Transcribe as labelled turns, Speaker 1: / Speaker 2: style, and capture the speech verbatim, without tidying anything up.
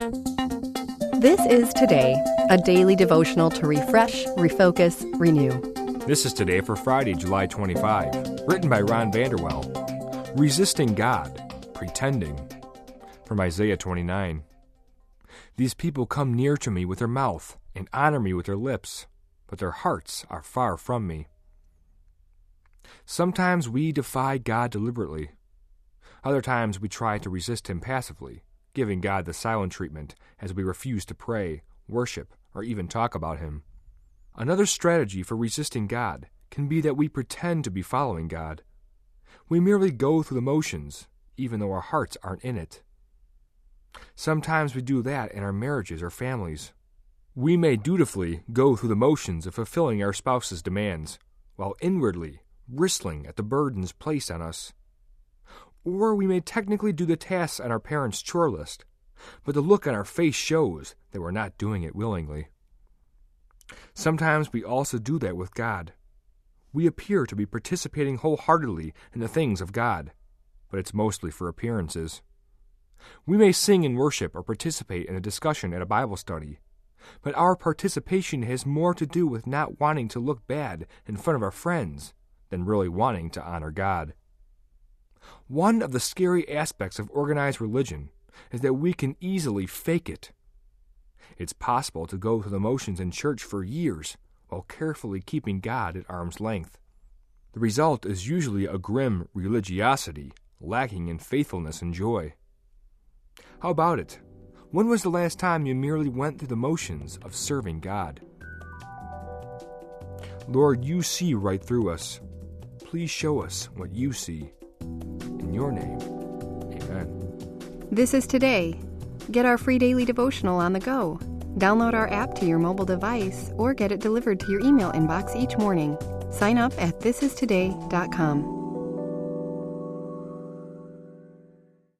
Speaker 1: This is Today, a daily devotional to refresh, refocus, renew.
Speaker 2: This is Today for Friday, July twenty-fifth, written by Ron Vanderwell. Resisting God, Pretending, from Isaiah twenty-nine. These people come near to me with their mouth and honor me with their lips, but their hearts are far from me. Sometimes we defy God deliberately. Other times we try to resist Him passively, giving God the silent treatment as we refuse to pray, worship, or even talk about Him. Another strategy for resisting God can be that we pretend to be following God. We merely go through the motions, even though our hearts aren't in it. Sometimes we do that in our marriages or families. We may dutifully go through the motions of fulfilling our spouse's demands, while inwardly bristling at the burdens placed on us. Or we may technically do the tasks on our parents' chore list, but the look on our face shows that we're not doing it willingly. Sometimes we also do that with God. We appear to be participating wholeheartedly in the things of God, but it's mostly for appearances. We may sing in worship or participate in a discussion at a Bible study, but our participation has more to do with not wanting to look bad in front of our friends than really wanting to honor God. One of the scary aspects of organized religion is that we can easily fake it. It's possible to go through the motions in church for years while carefully keeping God at arm's length. The result is usually a grim religiosity, lacking in faithfulness and joy. How about it? When was the last time you merely went through the motions of serving God? Lord, you see right through us. Please show us what you see. In your name, amen.
Speaker 1: This is Today. Get our free daily devotional on the go. Download our app to your mobile device or get it delivered to your email inbox each morning. Sign up at this is today dot com.